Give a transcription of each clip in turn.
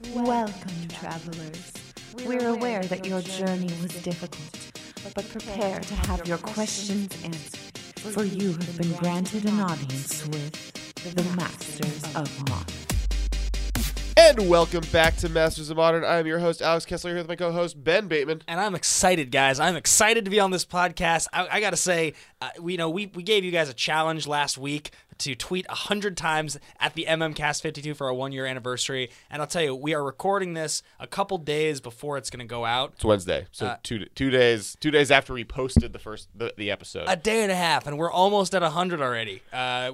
Welcome, travelers. We're aware that your journey was difficult, but prepare to have your questions answered, for you have been granted an audience with the Masters of Modern. And welcome back to Masters of Modern. I'm your host, Alex Kessler, here with my co-host, Ben Bateman. And I'm excited, guys. I'm excited to be on this podcast. I got to say, we gave you guys a challenge last week to tweet 100 times at the MMCast 52 for our 1-year anniversary. And I'll tell you, we are recording this a couple days before it's going to go out. It's Wednesday, so two days after we posted the episode. A day and a half, and we're almost at 100 already. By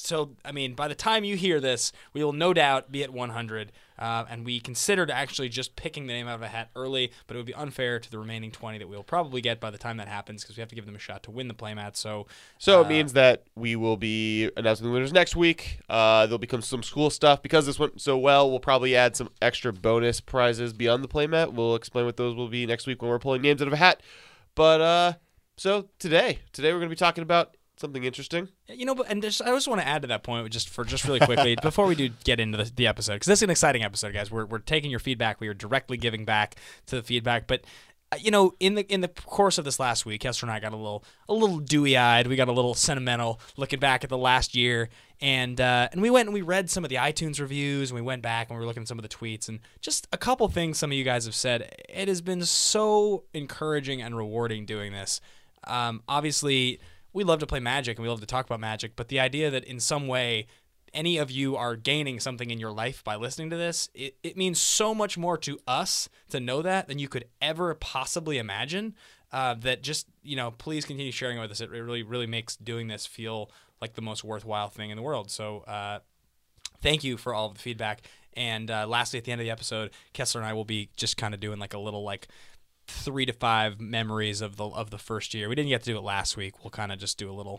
the time you hear this, we will no doubt be at 100. And we considered actually just picking the name out of a hat early, but it would be unfair to the remaining 20 that we'll probably get by the time that happens because we have to give them a shot to win the playmat. So it means that we will be announcing the winners next week. There'll become some school stuff. Because this went so well, we'll probably add some extra bonus prizes beyond the playmat. We'll explain what those will be next week when we're pulling names out of a hat. But so today we're going to be talking about something interesting. I just want to add to that point just really quickly before we do get into the episode, because this is an exciting episode, guys. We're taking your feedback. We are directly giving back to the feedback. But in the course of this last week, Kessler and I got a little dewy-eyed. We got a little sentimental looking back at the last year, and we went and we read some of the iTunes reviews, and we went back and we were looking at some of the tweets, and just a couple things some of you guys have said. It has been so encouraging and rewarding doing this. Obviously, we love to play Magic and we love to talk about Magic, but the idea that in some way any of you are gaining something in your life by listening to this, it means so much more to us to know that than you could ever possibly imagine. That just, please continue sharing with us. It really, really makes doing this feel like the most worthwhile thing in the world. So thank you for all of the feedback. And lastly, at the end of the episode, Kessler and I will be just kind of doing like a little 3 to 5 memories of the first year. We didn't get to do it last week. We'll kind of just do a little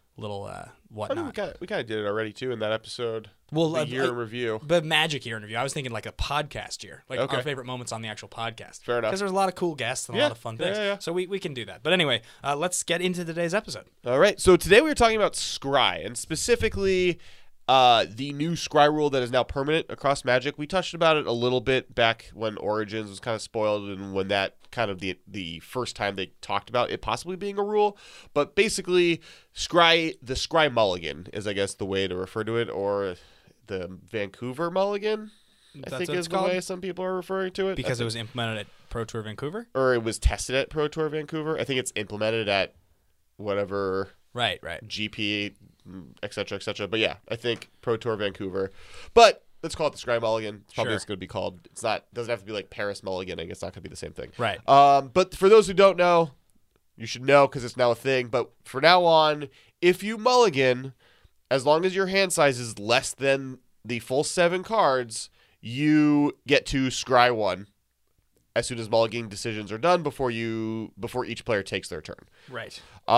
whatnot. I think we kind of did it already too in that episode. Well, the year in review. The Magic year in review. I was thinking like a podcast year, okay. Our favorite moments on the actual podcast. Fair enough. Because there's a lot of cool guests and a lot of fun things. Yeah. So we can do that. But anyway, let's get into today's episode. All right. So today we were talking about Scry, and specifically the new Scry rule that is now permanent across Magic. We touched about it a little bit back when Origins was kind of spoiled and when that kind of the first time they talked about it possibly being a rule. But basically, the Scry Mulligan is, I guess, the way to refer to it, or the Vancouver Mulligan, I think is the way some people are referring to it. Because it was implemented at Pro Tour Vancouver? Or it was tested at Pro Tour Vancouver. I think it's implemented at whatever... Right. GP, et cetera. But yeah, I think Pro Tour Vancouver. But let's call it the Scry Mulligan. It's probably what it's going to be called. It's not. Doesn't have to be like Paris Mulliganing. It's not going to be the same thing. Right. But for those who don't know, you should know because it's now a thing. But for now on, if you mulligan, as long as your hand size is less than the full 7 cards, you get to Scry 1 as soon as mulliganing decisions are done before each player takes their turn. Right.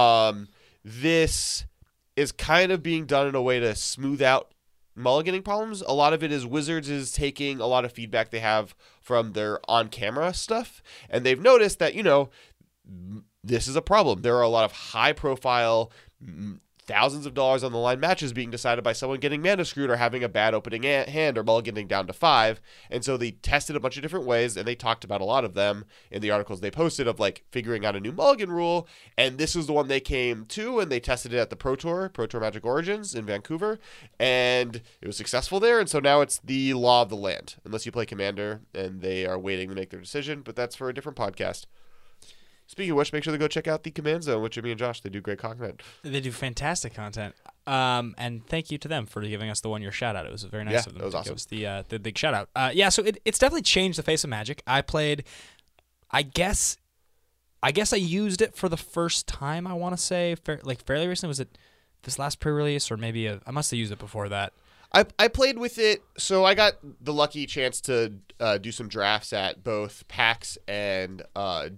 This is kind of being done in a way to smooth out mulliganing problems. A lot of it is Wizards is taking a lot of feedback they have from their on-camera stuff, and they've noticed that, this is a problem. There are a lot of high-profile, thousands of dollars on the line matches being decided by someone getting mana screwed or having a bad opening hand or mulliganing down to 5. And so they tested a bunch of different ways, and they talked about a lot of them in the articles they posted of figuring out a new mulligan rule. And this is the one they came to, and they tested it at the Pro Tour Magic Origins in Vancouver, and it was successful there. And so now it's the law of the land, unless you play Commander, and they are waiting to make their decision. But that's for a different podcast. Speaking of which, make sure to go check out the Command Zone with Jimmy and Josh. They do great content. They do fantastic content. And thank you to them for giving us the 1-year shout out. It was very nice of them. That was awesome. Give us the big shout out. So it's definitely changed the face of Magic. I played, I guess I used it for the first time, I want to say, fairly recently. Was it this last pre-release or maybe I must have used it before that. I played with it, so I got the lucky chance to do some drafts at both PAX and San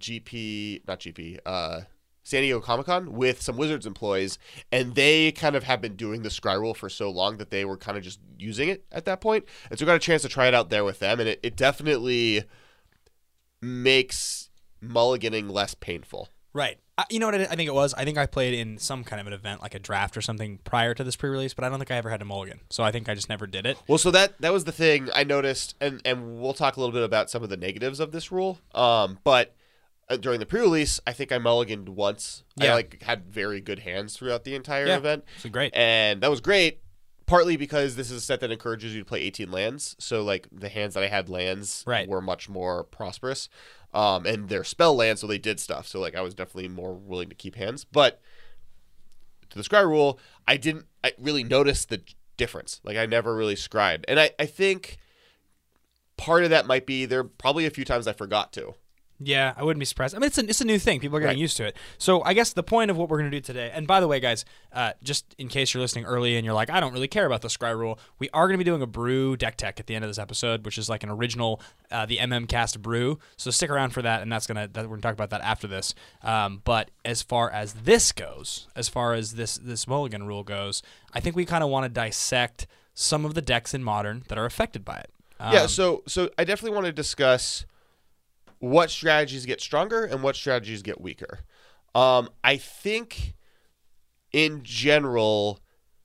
Diego Comic-Con with some Wizards employees, and they kind of have been doing the Scry rule for so long that they were kind of just using it at that point. And so I got a chance to try it out there with them, and it definitely makes mulliganing less painful. Right. You know what I think it was? I think I played in some kind of an event, like a draft or something, prior to this pre-release, but I don't think I ever had a mulligan. So I think I just never did it. Well, so that was the thing I noticed, and we'll talk a little bit about some of the negatives of this rule. But during the pre-release, I think I mulliganed once. Yeah. I had very good hands throughout the entire Yeah, event. it's great. And that was great, partly because this is a set that encourages you to play 18 lands. So like the hands that I had lands were much more prosperous. And they're spell lands, so they did stuff. So like I was definitely more willing to keep hands. But to the scry rule, I really notice the difference. Like I never really scried. And I think part of that might be there are probably a few times I forgot to. Yeah, I wouldn't be surprised. I mean, it's a new thing. People are getting used to it. So I guess the point of what we're going to do today, and by the way, guys, just in case you're listening early and you're like, I don't really care about the scry rule, we are going to be doing a brew deck tech at the end of this episode, which is like an original, the MMcast brew. So stick around for that, and we're going to talk about that after this. But as far as this goes, as far as this mulligan rule goes, I think we kind of want to dissect some of the decks in Modern that are affected by it. Yeah, so I definitely want to discuss what strategies get stronger and what strategies get weaker. I think, in general,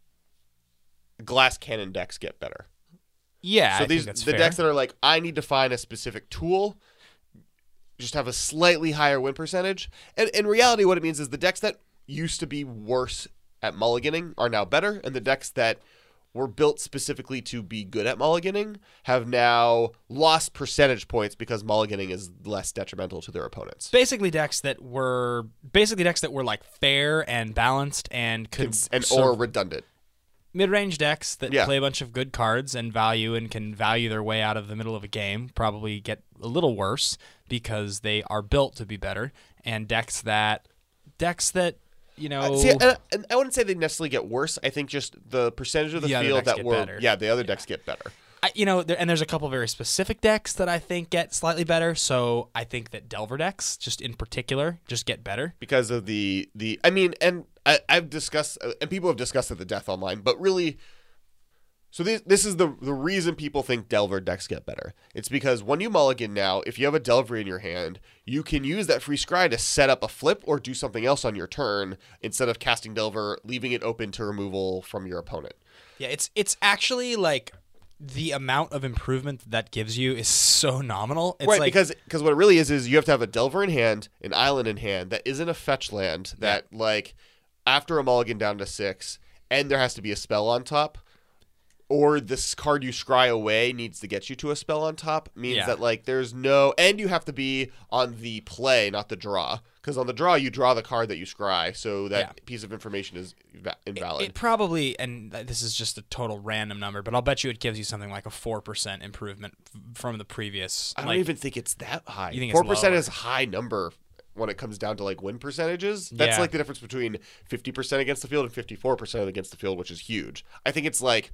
glass cannon decks get better. Yeah, so I think that's the fair. decks that are like, I need to find a specific tool, just have a slightly higher win percentage. And in reality, what it means is the decks that used to be worse at mulliganing are now better, and the decks that were built specifically to be good at mulliganing have now lost percentage points because mulliganing is less detrimental to their opponents. Basically decks that were like fair and balanced and could or redundant. Mid-range decks that play a bunch of good cards and can value their way out of the middle of a game probably get a little worse because they are built to be better, and decks that you know, and I wouldn't say they necessarily get worse. I think just the percentage of the field that were better. The other decks get better. There's a couple very specific decks that I think get slightly better. So I think that Delver decks, just in particular, just get better because of I've discussed, and people have discussed at the Death Online, but really. So this is the reason people think Delver decks get better. It's because when you mulligan now, if you have a Delver in your hand, you can use that free scry to set up a flip or do something else on your turn instead of casting Delver, leaving it open to removal from your opponent. Yeah, it's actually like the amount of improvement that gives you is so nominal. It's because what it really is you have to have a Delver in hand, an island in hand that isn't a fetch land that like after a mulligan down to 6, and there has to be a spell on top. Or this card you scry away needs to get you to a spell on top, means that like there's no, and you have to be on the play, not the draw, because on the draw you draw the card that you scry, so that piece of information is invalid. It probably, and this is just a total random number, but I'll bet you it gives you something like a 4% improvement from the previous. I don't even think it's that high. You think 4% is a high number when it comes down to like win percentages. That's like the difference between 50% against the field and 54% against the field, which is huge. I think it's like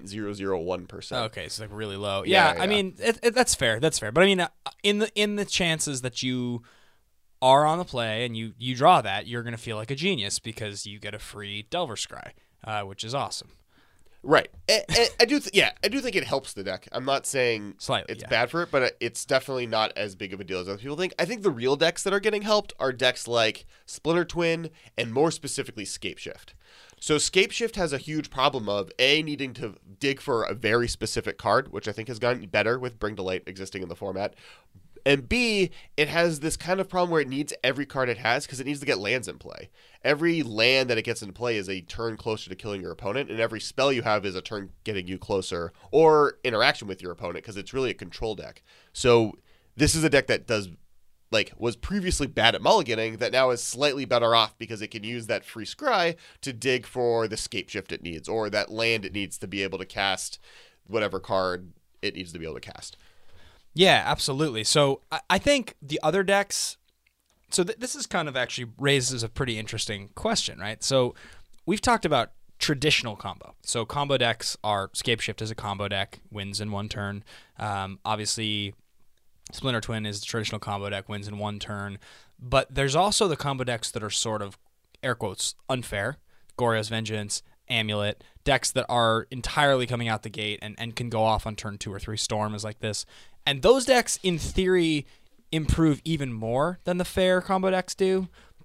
0.001%. Okay, so like really low. Yeah. I mean that's fair. That's fair. But I mean, in the chances that you are on the play and you draw that, you're gonna feel like a genius because you get a free Delver Scry, which is awesome. Right. I do think it helps the deck. I'm not saying slightly, it's bad for it, but it's definitely not as big of a deal as other people think. I think the real decks that are getting helped are decks like Splinter Twin and more specifically Scapeshift. So Scapeshift has a huge problem of needing to dig for a very specific card, which I think has gotten better with Bring to Light existing in the format. And B, it has this kind of problem where it needs every card it has because it needs to get lands in play. Every land that it gets into play is a turn closer to killing your opponent, and every spell you have is a turn getting you closer or interaction with your opponent because it's really a control deck. So this is a deck that was previously bad at mulliganing that now is slightly better off because it can use that free scry to dig for the Scapeshift it needs or that land it needs to be able to cast whatever card it needs to be able to cast. Yeah, absolutely. So I think the other decks, so this is kind of actually raises a pretty interesting question, right? So we've talked about traditional combo. So combo decks are Scapeshift is a combo deck, wins in one turn. Obviously, Splinter Twin is the traditional combo deck, wins in one turn. But there's also the combo decks that are sort of, air quotes, unfair. Gorya's Vengeance, Amulet, decks that are entirely coming out the gate and can go off on turn 2 or 3. Storm is like this. And those decks, in theory, improve even more than the fair combo decks do.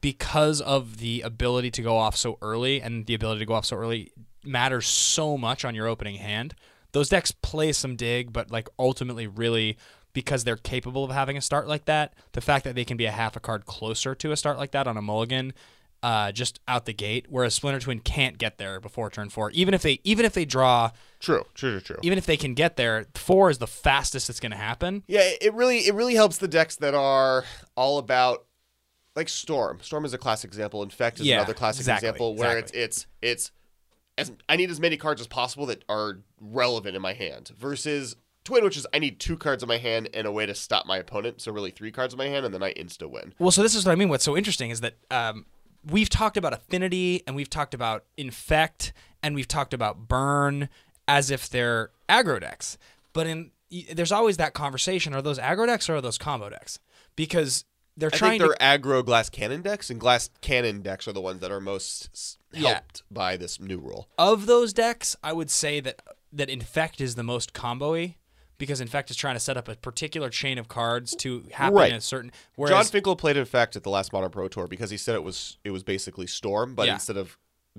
because of the ability to go off so early, and the ability to go off so early matters so much on your opening hand. Those decks play some dig, but like ultimately really because they're capable of having a start like that, the fact that they can be a half a card closer to a start like that on a mulligan just out the gate, whereas Splinter Twin can't get there before turn 4. Even if they draw True. even if they can get there, 4 is the fastest it's going to happen. Yeah, it really helps the decks that are all about like Storm. Storm is a classic example. Infect is another classic example where it's I need as many cards as possible that are relevant in my hand versus Twin, which is I need 2 cards in my hand and a way to stop my opponent. So really 3 cards in my hand, and then I insta win. Well, so this is what I mean. What's so interesting is that we've talked about Affinity, and we've talked about Infect, and we've talked about Burn as if they're aggro decks. But there's always that conversation: are those aggro decks or are those combo decks? Because they're trying to. I think they're aggro Glass Cannon decks, and Glass Cannon decks are the ones that are most helped by this new rule. Of those decks, I would say that Infect is the most combo-y. Because Infect is trying to set up a particular chain of cards to happen in a certain. Whereas, John Finkel played Infect at the last Modern Pro Tour because he said it was basically Storm, but instead of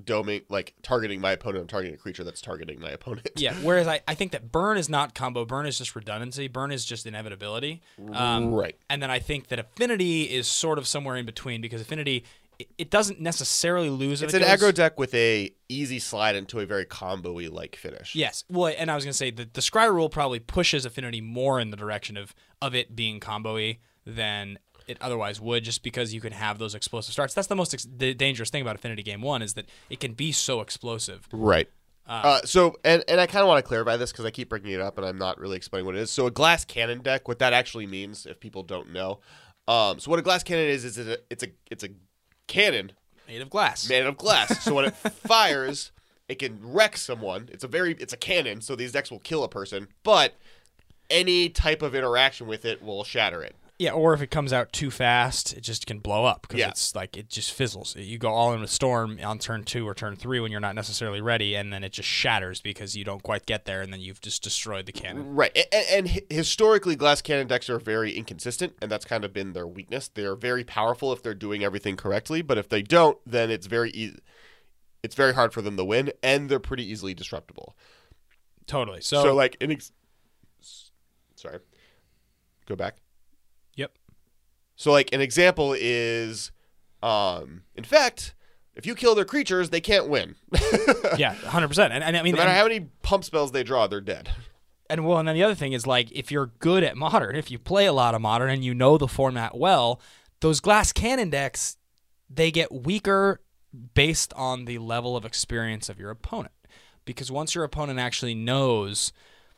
targeting my opponent, I'm targeting a creature that's targeting my opponent. Yeah. Whereas I think that Burn is not combo. Burn is just redundancy. Burn is just inevitability. Right. And then I think that Affinity is sort of somewhere in between because Affinity. It doesn't necessarily lose. It's an aggro deck with a easy slide into a very combo-y like finish. Yes. Well, and I was going to say the Scry rule probably pushes Affinity more in the direction of it being combo-y than it otherwise would, just because you can have those explosive starts. That's the most dangerous thing about Affinity Game 1 is that it can be so explosive. Right. So I kind of want to clarify this because I keep bringing it up and I'm not really explaining what it is. So a Glass Cannon deck, what that actually means, if people don't know. So what a Glass Cannon is it's a cannon made of glass. So when it fires, it can wreck someone. It's a cannon, so these decks will kill a person, but any type of interaction with it will shatter it. Yeah, or if it comes out too fast, it just can blow up because it's like it just fizzles. You go all in with Storm on turn 2 or turn 3 when you're not necessarily ready, and then it just shatters because you don't quite get there, and then you've just destroyed the cannon. Right, and historically, Glass Cannon decks are very inconsistent, and that's kind of been their weakness. They're very powerful if they're doing everything correctly, but if they don't, then it's very easy. It's very hard for them to win, and they're pretty easily disruptible. Totally. So like sorry, go back. Yep. So, like, an example is, in fact, if you kill their creatures, they can't win. Yeah, 100%. And I mean, no matter how many pump spells they draw, they're dead. And then the other thing is, like, if you're good at Modern, if you play a lot of Modern and you know the format well, those Glass Cannon decks, they get weaker based on the level of experience of your opponent. Because once your opponent actually knows,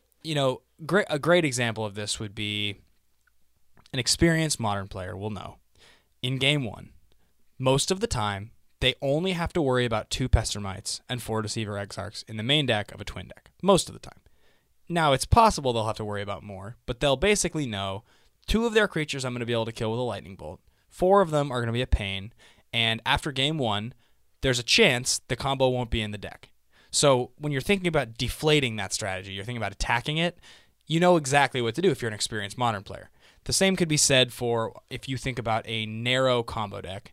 a great example of this would be an experienced Modern player will know. In Game 1, most of the time, they only have to worry about 2 Pestermites and 4 Deceiver Exarchs in the main deck of a Twin deck. Most of the time. Now, it's possible they'll have to worry about more, but they'll basically know 2 of their creatures I'm going to be able to kill with a Lightning Bolt. 4 of them are going to be a pain, and after Game 1, there's a chance the combo won't be in the deck. So when you're thinking about deflating that strategy, you're thinking about attacking it, you know exactly what to do if you're an experienced Modern player. The same could be said for if you think about a narrow combo deck.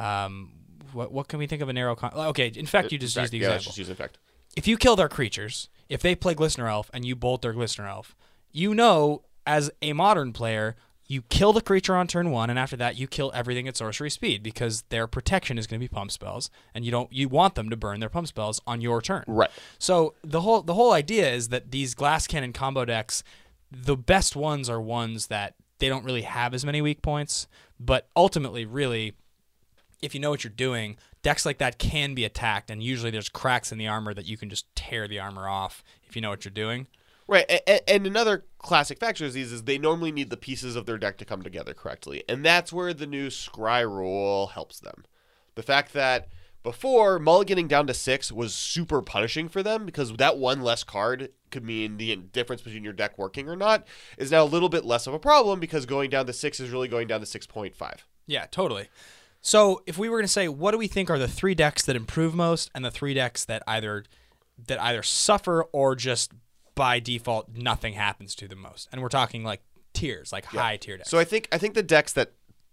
What can we think of a narrow combo? Okay, in fact, you just use the example. Let's just use Infect. If you kill their creatures, if they play Glistener Elf and you bolt their Glistener Elf, you know as a Modern player, you kill the creature on turn 1, and after that you kill everything at sorcery speed because their protection is going to be pump spells, and you want them to burn their pump spells on your turn. Right. So the whole idea is that these Glass Cannon combo decks, the best ones are ones that they don't really have as many weak points, but ultimately, really, if you know what you're doing, decks like that can be attacked, and usually there's cracks in the armor that you can just tear the armor off if you know what you're doing. Right, and another classic factor is they normally need the pieces of their deck to come together correctly, and that's where the new Scry rule helps them. The fact that before, mulliganing down to 6 was super punishing for them because that one less card could mean the difference between your deck working or not is now a little bit less of a problem because going down to 6 is really going down to 6.5. Yeah, totally. So if we were going to say, what do we think are the 3 decks that improve most and the 3 decks that either suffer or just by default nothing happens to them most? And we're talking like tiers, like high tier decks. So I think the decks that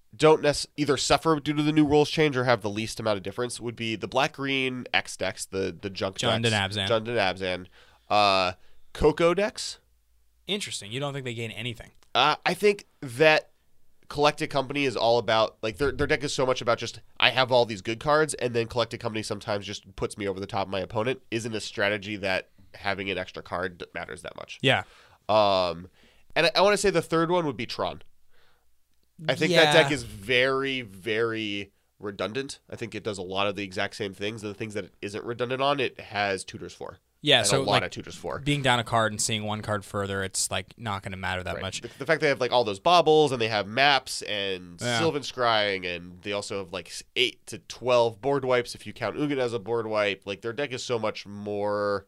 either suffer due to the new rules change or have the least amount of difference would be the black-green X decks, the junk Jund decks. and Jund and Abzan. Coco decks. Interesting. You don't think they gain anything? I think that Collected Company is all about, like, their deck is so much about just, I have all these good cards, and then Collected Company sometimes just puts me over the top of my opponent. Isn't a strategy that having an extra card matters that much. Yeah. And I want to say the third one would be Tron. I think that deck is very, very redundant. I think it does a lot of the exact same things. The things that it isn't redundant on, it has tutors for. Yeah, and so a lot of tutors for. Being down a card and seeing one card further, it's like not going to matter that much. The fact they have like all those baubles and they have maps and Sylvan Scrying, and they also have like 8 to 12 board wipes if you count Ugin as a board wipe. Like their deck is so much more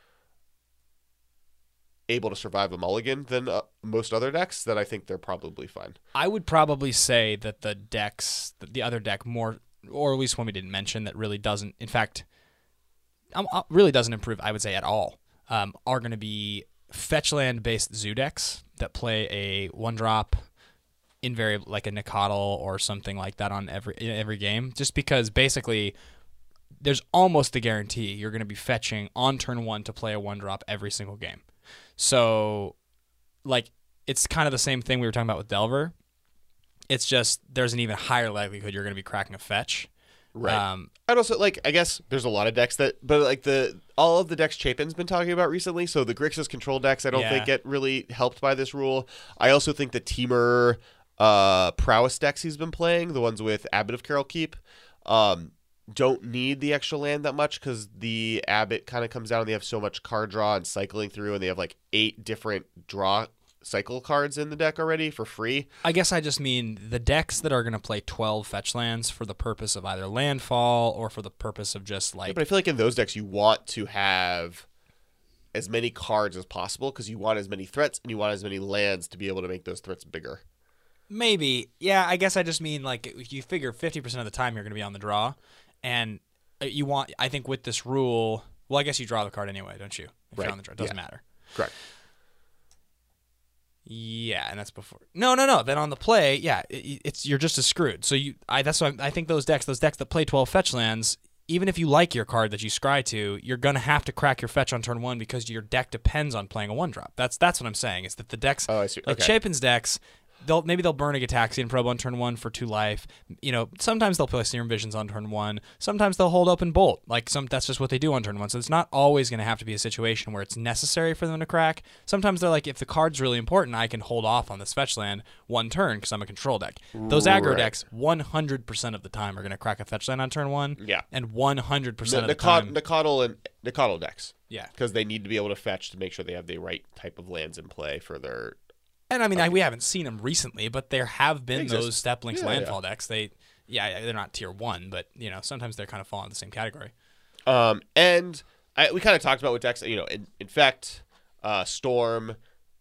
able to survive a mulligan than most other decks that I think they're probably fine. I would probably say that the other deck more, or at least one we didn't mention that really doesn't, in fact, really doesn't improve, I would say, at all, are going to be fetch land based zoo decks that play a 1-drop invariable, like a Nicodle or something like that in every game, just because basically there's almost a guarantee you're going to be fetching on turn 1 to play a 1-drop every single game. So, like, it's kind of the same thing we were talking about with Delver. It's just there's an even higher likelihood you're going to be cracking a fetch. Right. I'd also, like, I guess there's a lot of decks that, but like all of the decks Chapin's been talking about recently, so the Grixis control decks I don't think get really helped by this rule. I also think the Temur prowess decks he's been playing, the ones with Abbot of Carol Keep, don't need the extra land that much because the Abbot kind of comes down and they have so much card draw and cycling through, and they have like 8 different draw cycle cards in the deck already for free. I guess I just mean the decks that are going to play 12 fetch lands for the purpose of either landfall or for the purpose of just like... Yeah, but I feel like in those decks you want to have as many cards as possible because you want as many threats and you want as many lands to be able to make those threats bigger. Maybe. Yeah, I guess I just mean like if you figure 50% of the time you're going to be on the draw, and you want, I think with this rule, well, I guess you draw the card anyway, don't you? If you're on the draw, it doesn't matter. Correct. Yeah, and that's before. No. Then on the play, it's you're just as screwed. So that's why I think those decks that play 12 fetch lands, even if you like your card that you scry to, you're gonna have to crack your fetch on turn 1 because your deck depends on playing a 1-drop. That's what I'm saying. Is that the decks like Chapin's decks? Maybe they'll burn a Gitaxian Probe on turn 1 for 2 life. You know, sometimes they'll play Serum Visions on turn 1. Sometimes they'll hold Open Bolt. That's just what they do on turn 1. So it's not always going to have to be a situation where it's necessary for them to crack. Sometimes they're like, if the card's really important, I can hold off on this fetch land 1 turn because I'm a control deck. Those aggro decks, 100% of the time, are going to crack a fetch land on turn 1. Yeah. And 100% of the time... Nicodle decks. Yeah. Because they need to be able to fetch to make sure they have the right type of lands in play for their... And I mean, we haven't seen them recently, but there have been those Step Links landfall decks. They're not tier 1, but you know, sometimes they're kind of fall in the same category. And we kind of talked about with decks, you know, Infect, Storm,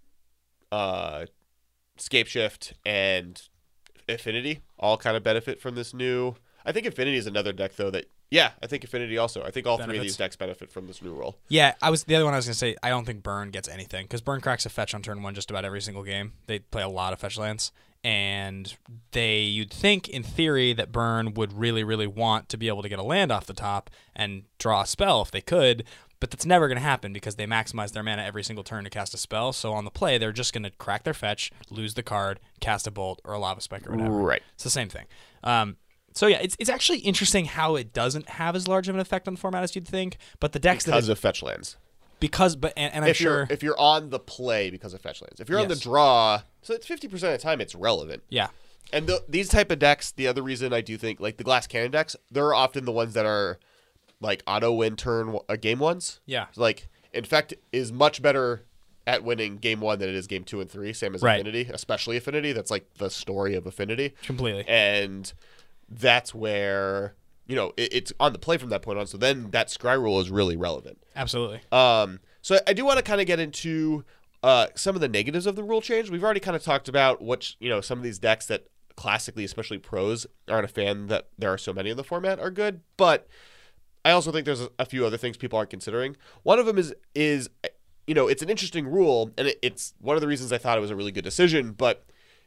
Scapeshift, and Affinity all kind of benefit from this new. I think Affinity is another deck though that. Yeah, I think Affinity also. I think all 3 of these decks benefit from this new rule. Yeah, the other one I was going to say, I don't think Burn gets anything, because Burn cracks a fetch on turn 1 just about every single game. They play a lot of fetch lands, and you'd think, in theory, that Burn would really, really want to be able to get a land off the top and draw a spell if they could, but that's never going to happen because they maximize their mana every single turn to cast a spell, so on the play, they're just going to crack their fetch, lose the card, cast a bolt, or a Lava Spike or whatever. Right. It's the same thing. So yeah, it's actually interesting how it doesn't have as large of an effect on the format as you'd think, but the decks because of fetch lands. And I'm sure if you're on the play because of fetch lands, if you're on the draw, so it's 50% of the time it's relevant. Yeah, and these type of decks, the other reason I do think like the Glass Cannon decks, they're often the ones that are like auto win turn game ones. Yeah, like Infect is much better at winning game 1 than it is game 2 and 3. Same as Affinity, especially Affinity. That's like the story of Affinity completely. And that's where, you know, it's on the play from that point on. So then that scry rule is really relevant. Absolutely. So I do want to kind of get into some of the negatives of the rule change. We've already kind of talked about some of these decks that classically, especially pros, aren't a fan that there are so many in the format are good. But I also think there's a few other things people aren't considering. One of them is you know, it's an interesting rule, and it's one of the reasons I thought it was a really good decision, but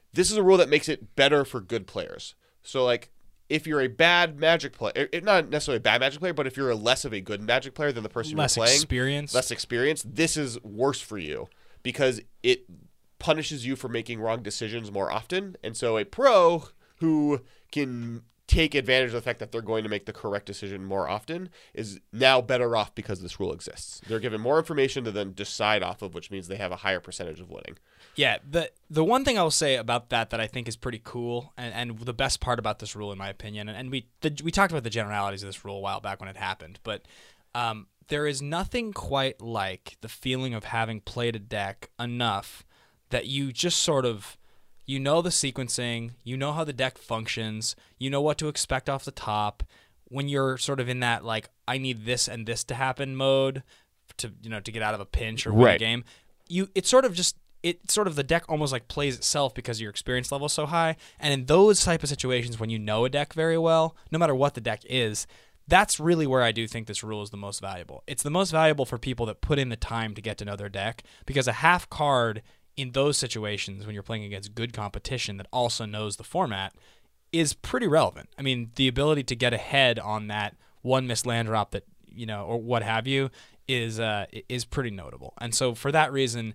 this is a rule that makes it better for good players. So, like, if you're a bad Magic player, not necessarily a bad Magic player, but if you're less of a good Magic player than the person you're playing, less experienced, this is worse for you because it punishes you for making wrong decisions more often. And so a pro who can take advantage of the fact that they're going to make the correct decision more often is now better off because this rule exists. They're given more information to then decide off of, which means they have a higher percentage of winning. Yeah, the one thing I will say about that I think is pretty cool, and the best part about this rule, in my opinion, and we talked about the generalities of this rule a while back when it happened, but there is nothing quite like the feeling of having played a deck enough that you just sort of, you know the sequencing, you know how the deck functions, you know what to expect off the top. When you're sort of in that, like, I need this and this to happen mode to get out of a pinch or win a game, it's sort of the deck almost like plays itself because your experience level is so high. And in those type of situations when you know a deck very well, no matter what the deck is, that's really where I do think this rule is the most valuable. It's the most valuable for people that put in the time to get to know their deck, because a half card in those situations when you're playing against good competition that also knows the format is pretty relevant. I mean, the ability to get ahead on that one missed land drop that, or what have you is pretty notable. And so for that reason,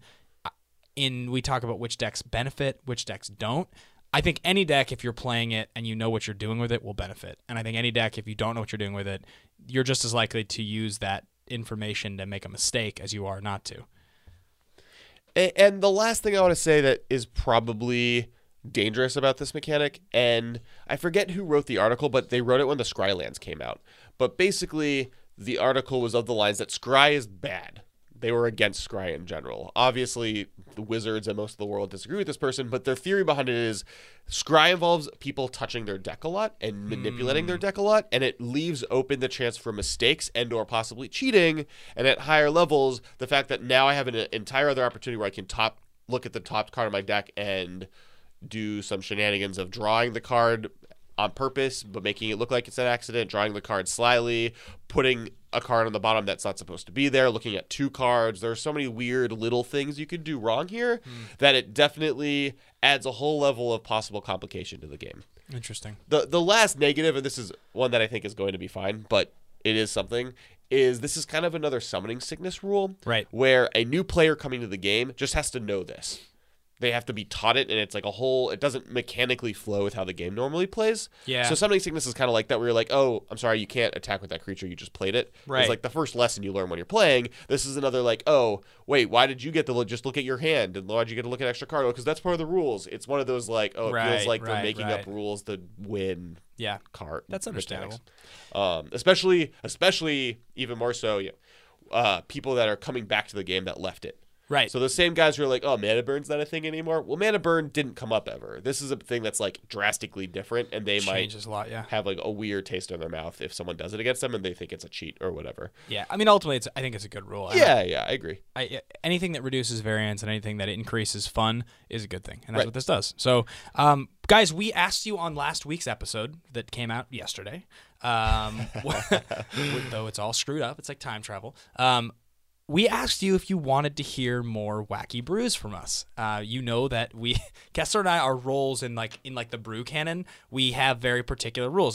we talk about which decks benefit, which decks don't. I think any deck, if you're playing it and you know what you're doing with it, will benefit. And I think any deck, if you don't know what you're doing with it, you're just as likely to use that information to make a mistake as you are not to. And the last thing I want to say that is probably dangerous about this mechanic, and I forget who wrote the article, but they wrote it when the Scry lands came out. But basically, the article was of the lines that Scry is bad. They were against Scry in general. Obviously, the Wizards and most of the world disagree with this person, but their theory behind it is Scry involves people touching their deck a lot and manipulating their deck a lot, and it leaves open the chance for mistakes and or possibly cheating. And at higher levels, the fact that now I have an entire other opportunity where I can look at the top card of my deck and do some shenanigans of drawing the card on purpose, but making it look like it's an accident, drawing the card slyly, putting a card on the bottom that's not supposed to be there, looking at two cards. There are so many weird little things you could do wrong here that it definitely adds a whole level of possible complication to the game. Interesting. The last negative, and this is one that I think is going to be fine, but it is something, is this is kind of another summoning sickness rule, right? Where a new player coming to the game just has to know this. They have to be taught it, and it's like it doesn't mechanically flow with how the game normally plays. Yeah. So summoning sickness is kind of like that, where you're like, oh, I'm sorry, you can't attack with that creature, you just played it. Right. It's like the first lesson you learn when you're playing. This is another like, oh, wait, why did you get to just look at your hand? And why did you get to look at extra card? Because that's part of the rules. It's one of those like, oh, it feels like they're making up rules to win card. That's understandable. Especially even more so, people that are coming back to the game that left it. Right. So the same guys who are like, oh, mana burn's not a thing anymore. Well, mana burn didn't come up ever. This is a thing that's like drastically different, and they changes might a lot, yeah. have like a weird taste in their mouth if someone does it against them and they think it's a cheat or whatever. Yeah, I mean, ultimately, I think it's a good rule. I agree. Anything that reduces variance and anything that increases fun is a good thing, and that's what this does. So, guys, we asked you on last week's episode that came out yesterday, though it's all screwed up. It's like time travel. We asked you if you wanted to hear more wacky brews from us. You know that Kessler and I, our roles in the brew canon, we have very particular roles,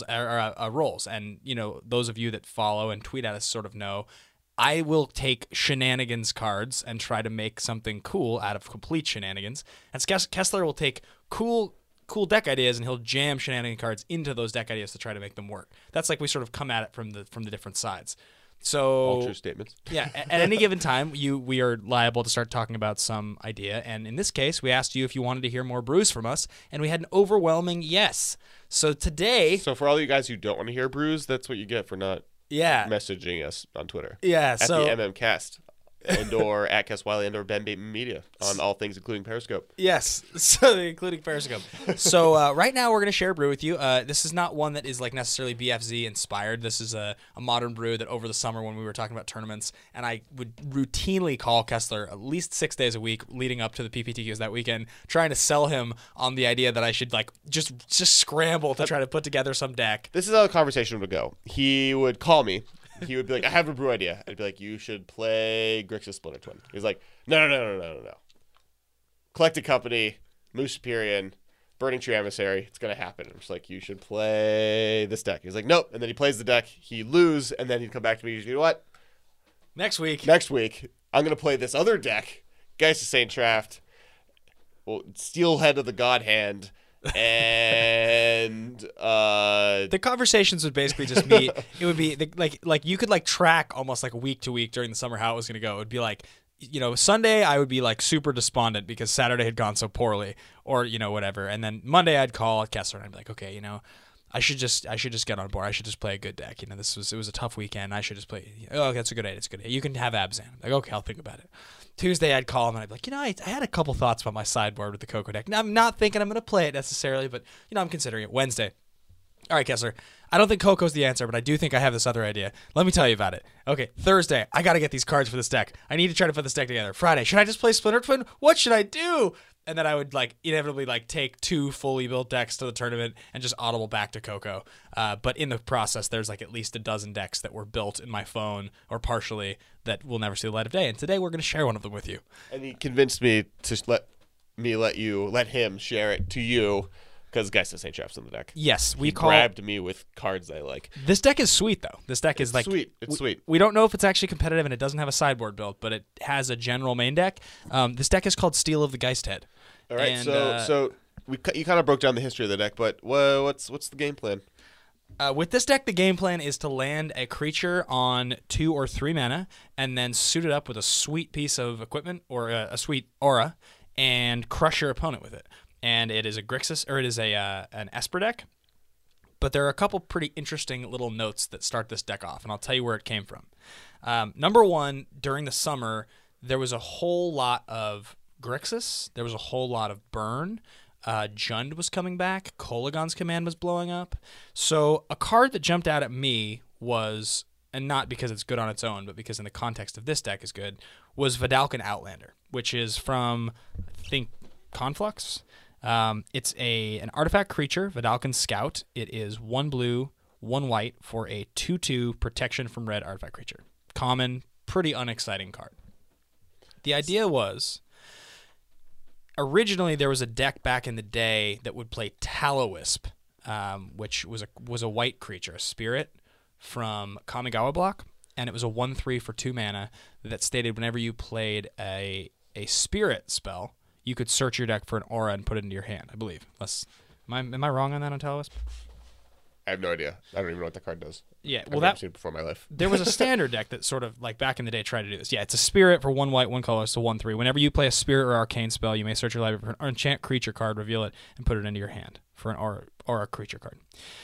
and those of you that follow and tweet at us sort of know. I will take shenanigans cards and try to make something cool out of complete shenanigans, and Kessler will take cool deck ideas and he'll jam shenanigan cards into those deck ideas to try to make them work. That's like we sort of come at it from the different sides. So all true statements. Yeah, at any given time, we are liable to start talking about some idea, and in this case, we asked you if you wanted to hear more brews from us, and we had an overwhelming yes. So today, for all you guys who don't want to hear brews, that's what you get for not messaging us on Twitter. Yeah, at the MMCast. And/or at Cass Wiley and/or Ben Bateman Media on all things, including Periscope. Yes, so including Periscope. So right now we're going to share a brew with you. This is not one that is like necessarily BFZ inspired. This is a modern brew that over the summer when we were talking about tournaments, and I would routinely call Kessler at least 6 days a week leading up to the PPTQs that weekend, trying to sell him on the idea that I should like just scramble to try to put together some deck. This is how the conversation would go. He would call me. He would be like, I have a brew idea. I'd be like, you should play Grixis Splinter Twin. He's like, no. Collected Company, Moose Superior, Burning Tree Emissary. It's going to happen. I'm just like, you should play this deck. He's like, nope. And then he plays the deck. He'd lose, and then he'd come back to me. You know what? Next week, I'm going to play this other deck, Geist of St. Traft, Steelhead of the God Hand, and the conversations would basically just be, it would be like you could like track almost like week to week during the summer how it was going to go. It would be like, Sunday I would be like super despondent because Saturday had gone so poorly, or whatever, and then Monday I'd call Kessler and I'd be like, okay, I should just get on board. I should just play a good deck. It was a tough weekend. I should just play. Oh, that's a good idea. It's a good idea. You can have Abzan. Like, okay, I'll think about it. Tuesday, I'd call him and I'd be like, I had a couple thoughts about my sideboard with the Coco deck. Now, I'm not thinking I'm going to play it necessarily, but I'm considering it. Wednesday, all right, Kessler, I don't think Coco's the answer, but I do think I have this other idea. Let me tell you about it. Okay, Thursday, I got to get these cards for this deck. I need to try to put this deck together. Friday, should I just play Splinter Twin? What should I do? And then I would inevitably take 2 fully built decks to the tournament and just audible back to Coco. But in the process, there's at least a dozen decks that were built in my phone or partially that will never see the light of day. And today we're going to share one of them with you. And he convinced me to let him share it to you because Geist of St. Traft's in the deck. Yes, he grabbed me with cards I like. This deck is sweet though. This deck is sweet. It's sweet. We don't know if it's actually competitive and it doesn't have a sideboard build, but it has a general main deck. This deck is called Steel of the Geist Head. All right, and, so you kind of broke down the history of the deck, but what's the game plan? With this deck, the game plan is to land a creature on 2 or 3 mana, and then suit it up with a sweet piece of equipment or a sweet aura, and crush your opponent with it. And it is a Grixis, or it is an Esper deck. But there are a couple pretty interesting little notes that start this deck off, and I'll tell you where it came from. Number one, during the summer, there was a whole lot of Grixis. There was a whole lot of Burn. Jund was coming back. Kolaghan's Command was blowing up. So a card that jumped out at me was, and not because it's good on its own, but because in the context of this deck is good, was Vedalken Outlander, which is from, I think, Conflux. It's an artifact creature, Vedalken Scout. It is 1 blue, 1 white for a 2/2 protection from red artifact creature. Common, pretty unexciting card. The idea was, originally there was a deck back in the day that would play Tallowisp, which was a white creature, a spirit from Kamigawa block, and it was a 1/3 for 2 mana that stated whenever you played a spirit spell, you could search your deck for an aura and put it into your hand, I believe. Am I wrong on that on Tallowisp? I have no idea. I don't even know what that card does. Yeah, I've never seen it before in my life. There was a standard deck that sort of, back in the day, tried to do this. Yeah, it's a spirit for 1 white, 1 colorless, so 1/3. Whenever you play a spirit or arcane spell, you may search your library for an enchant creature card, reveal it, and put it into your hand for an aura creature card.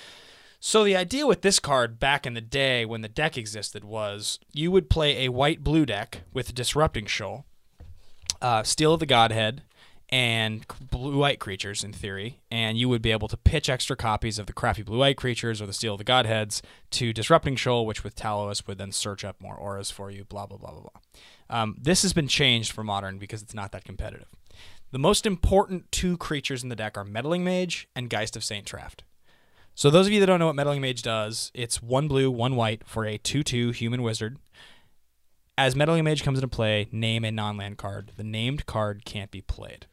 So the idea with this card back in the day when the deck existed was you would play a white-blue deck with Disrupting Shoal, Steel of the Godhead, and blue-white creatures, in theory, and you would be able to pitch extra copies of the crappy blue-white creatures or the Steel of the Godheads to Disrupting Shoal, which with Talos would then search up more auras for you, blah, blah, blah, blah, blah. This has been changed for Modern because it's not that competitive. The most important 2 creatures in the deck are Meddling Mage and Geist of St. Traft. So those of you that don't know what Meddling Mage does, it's 1 blue, 1 white for a 2/2 human wizard. As Meddling Mage comes into play, name a non-land card. The named card can't be played.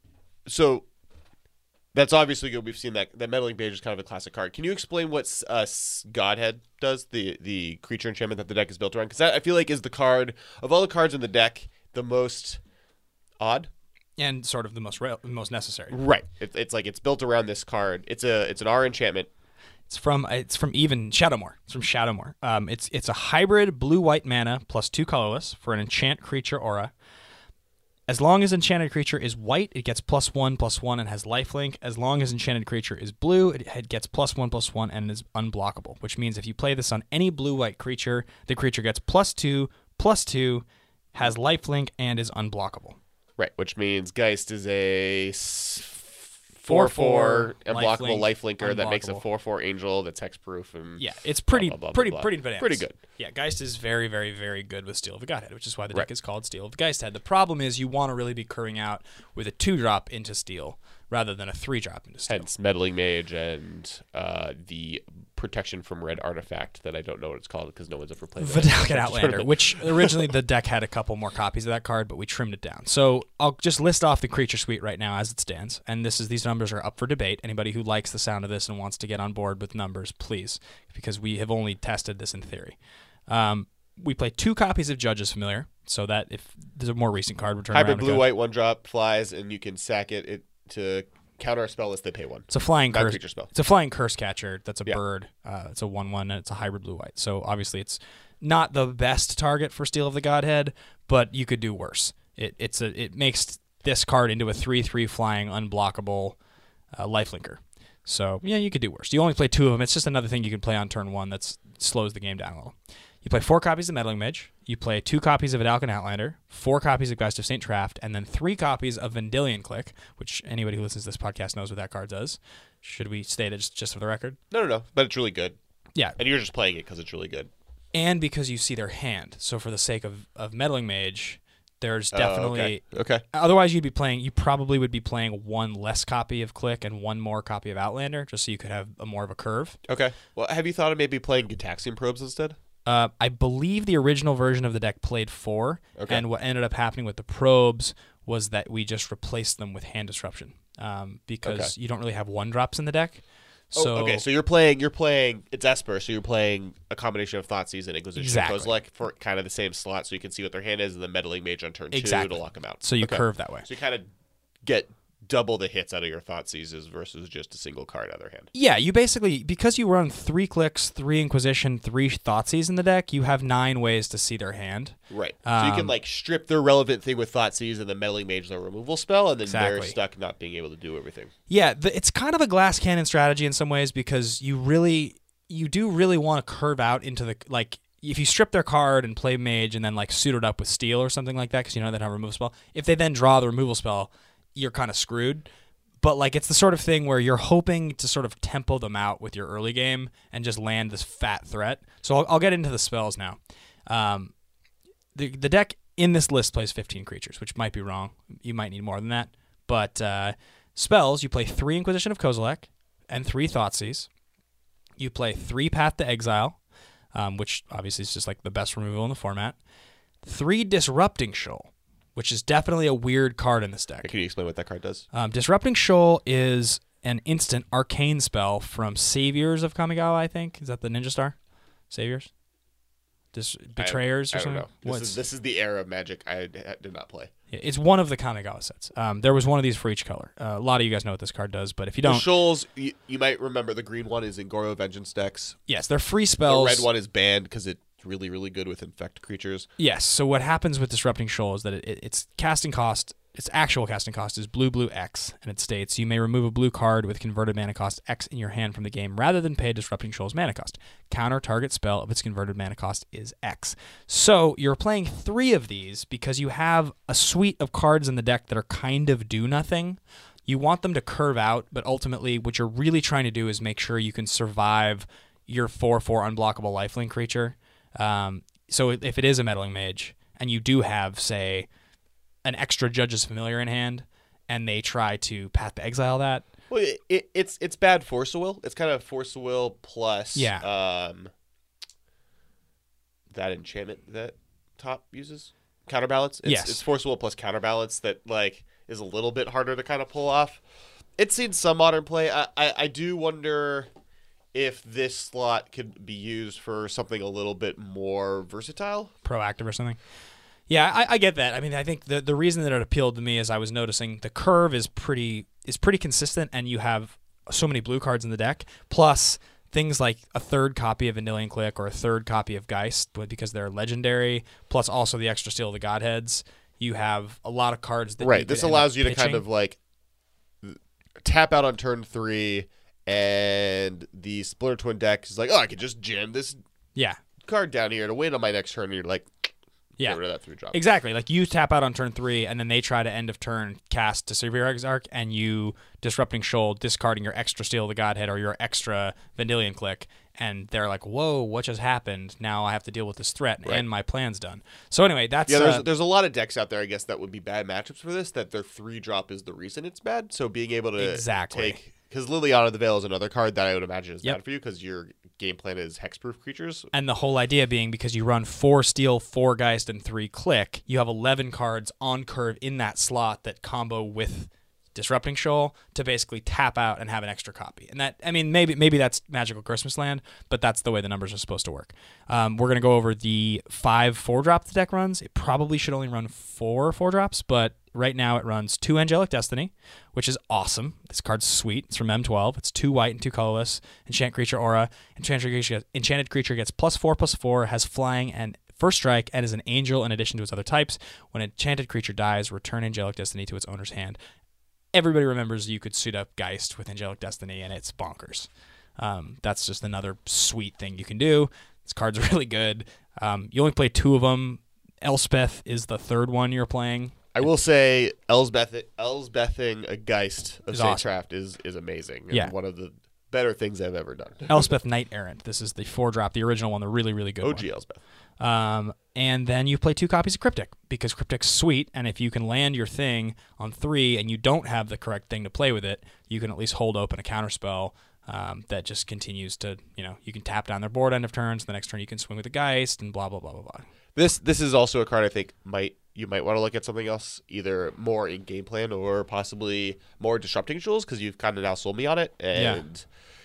So that's obviously good. We've seen that Meddling Mage is kind of a classic card. Can you explain what Godhead does, the creature enchantment that the deck is built around? Because that, I feel like, is the card, of all the cards in the deck, the most odd. And sort of the most necessary. Right. It's built around this card. It's an R enchantment. It's from even Shadowmoor. It's from Shadowmoor. It's a hybrid blue-white mana plus 2 colorless for an enchant creature aura. As long as enchanted creature is white, it gets +1/+1 and has lifelink. As long as enchanted creature is blue, it gets +1/+1 and is unblockable, which means if you play this on any blue-white creature, the creature gets +2/+2, has lifelink, and is unblockable. Right, which means Geist is a 4/4 unblockable lifelinker that makes a 4/4 angel that's hexproof. And yeah, it's pretty bananas. Pretty good. Yeah, Geist is very, very, very good with Steel of the Godhead, which is why the deck is called Steel of the Geist Head. The problem is you want to really be curring out with a 2-drop into Steel rather than a 3-drop into Steel. Hence Meddling Mage and the protection from red artifact that I don't know what it's called because no one's ever played. Vidalcan Outlander, which originally the deck had a couple more copies of that card, but we trimmed it down. So I'll just list off the creature suite right now as it stands, and these numbers are up for debate. Anybody who likes the sound of this and wants to get on board with numbers, please, because we have only tested this in theory. We play 2 copies of Judge's Familiar, so that if there's a more recent card, we're turning hybrid around and blue-white 1-drop flies, and you can sack it to counter a spell list. They pay 1. It's a flying curse creature spell. It's a flying curse catcher. That's a bird. It's a 1/1, and it's a hybrid blue-white. So obviously, it's not the best target for Steel of the Godhead, but you could do worse. It makes this card into a 3/3 flying unblockable lifelinker. So yeah, you could do worse. You only play 2 of them. It's just another thing you can play on turn 1 that slows the game down a little. You play 4 copies of Meddling Mage. You play 2 copies of Vidalcan Outlander, 4 copies of Geist of St. Traft, and then 3 copies of Vendilion Click, which anybody who listens to this podcast knows what that card does. Should we state it just for the record? No. But it's really good. Yeah. And you're just playing it because it's really good. And because you see their hand. So for the sake of Meddling Mage, there's definitely... Okay. Otherwise, you probably would be playing 1 less copy of Click and 1 more copy of Outlander, just so you could have more of a curve. Okay. Well, have you thought of maybe playing Gitaxian Probes instead? I believe the original version of the deck played 4, and what ended up happening with the probes was that we just replaced them with hand disruption because you don't really have 1-drops in the deck. So So you're playing it's Esper, so you're playing a combination of Thoughtseize and Inquisition. Exactly. Kozilek for kind of the same slot, so you can see what their hand is, and then Meddling Mage on turn 2 to lock them out. So you curve that way. So you kind of get double the hits out of your Thoughtseizes versus just a single card out of their hand. Yeah, you basically, because you run 3 Clicks, 3 Inquisition, 3 Thoughtseize in the deck, you have 9 ways to see their hand. Right. So you can strip their relevant thing with Thoughtseize and the Meddling Mage their removal spell, and then they're stuck not being able to do everything. Yeah, it's kind of a glass cannon strategy in some ways because you do really want to curve out into the, if you strip their card and play Mage and then suit it up with Steel or something like that because you know they don't have a removal spell, if they then draw the removal spell, you're kind of screwed. But it's the sort of thing where you're hoping to sort of tempo them out with your early game and just land this fat threat. So I'll get into the spells now. The deck in this list plays 15 creatures, which might be wrong. You might need more than that. But spells, you play 3 Inquisition of Kozilek and 3 Thoughtseize. You play 3 Path to Exile, which obviously is just the best removal in the format. 3 Disrupting Shoal, which is definitely a weird card in this deck. Can you explain what that card does? Disrupting Shoal is an instant arcane spell from Saviors of Kamigawa, I think. Is that the Ninja Star? Saviors? Betrayers or something? I don't know. This is the era of Magic I did not play. It's one of the Kamigawa sets. There was one of these for each color. A lot of you guys know what this card does, but if you don't... The Shoals, you might remember the green one is in Goro Vengeance decks. Yes, they're free spells. The red one is banned because it's really, really good with infect creatures. Yes, so what happens with Disrupting Shoal is that its casting cost, its actual casting cost is blue X, and it states you may remove a blue card with converted mana cost X in your hand from the game rather than pay Disrupting Shoal's mana cost. Counter target spell of its converted mana cost is X. So you're playing 3 of these because you have a suite of cards in the deck that are kind of do nothing. You want them to curve out, but ultimately what you're really trying to do is make sure you can survive your 4/4 unblockable lifelink creature. So if it is a Meddling Mage and you do have, say, an extra Judge's Familiar in hand and they try to Path to Exile that. Well, it's bad Force of Will. It's kind of Force of Will plus that enchantment that Top uses. Counterbalance. It's Force of Will plus Counterbalance that is a little bit harder to kind of pull off. It's seen some modern play. I do wonder if this slot could be used for something a little bit more versatile. Proactive or something. Yeah, I get that. I mean, I think the reason that it appealed to me is I was noticing the curve is pretty consistent, and you have so many blue cards in the deck, plus things like a 3rd copy of Vendilion Click or a 3rd copy of Geist because they're legendary, plus also the extra Steel of the Godheads. You have a lot of cards that right. This allows you to kind of tap out on turn 3. And the Splitter Twin deck is I could just jam this card down here to win on my next turn. And you're get rid of that 3-drop. Exactly. You tap out on turn 3, and then they try to end of turn cast to Severe Exarch, and you Disrupting Shoal, discarding your extra Steel of the Godhead or your extra Vendilion Click, and they're like, whoa, what just happened? Now I have to deal with this threat, and my plan's done. So anyway, that's... Yeah, there's a lot of decks out there, I guess, that would be bad matchups for this, that their 3-drop is the reason it's bad. So being able to take because Liliana the Veil is another card that I would imagine is Yep. bad for you because your game plan is hexproof creatures. And the whole idea being because you run 4 Steel, 4 Geist, and 3 Click, you have 11 cards on curve in that slot that combo with Disrupting Shoal to basically tap out and have an extra copy. And that, I mean, maybe that's Magical Christmas Land, but that's the way the numbers are supposed to work. We're going to go over the 5 4-drop the deck runs. It probably should only run 4 4-drops, but right now it runs 2 Angelic Destiny, which is awesome. This card's sweet. It's from M12. It's 2 white and 2 colorless. Enchant Creature Aura. Enchanted creature gets +4/+4, has flying and first strike, and is an angel in addition to its other types. When an enchanted creature dies, return Angelic Destiny to its owner's hand. Everybody remembers you could suit up Geist with Angelic Destiny, and it's bonkers. That's just another sweet thing you can do. This card's really good. You only play 2 of them. Elspeth is the 3rd one you're playing. I will say Elsbething a Geist of Is Saintraft is amazing. And Yeah. one of the better things I've ever done. Elspeth Knight Errant. This is the 4-drop, the original one, the really, really good OG one. Elspeth. And then you play 2 copies of Cryptic because Cryptic's sweet, and if you can land your thing on 3 and you don't have the correct thing to play with it, you can at least hold open a counterspell that just continues to, you can tap down their board end of turns. The next turn you can swing with a Geist and blah, blah, blah, blah, blah. This is also a card I think you might want to look at something else, either more in game plan or possibly more Disrupting Jewels, because you've kind of now sold me on it, and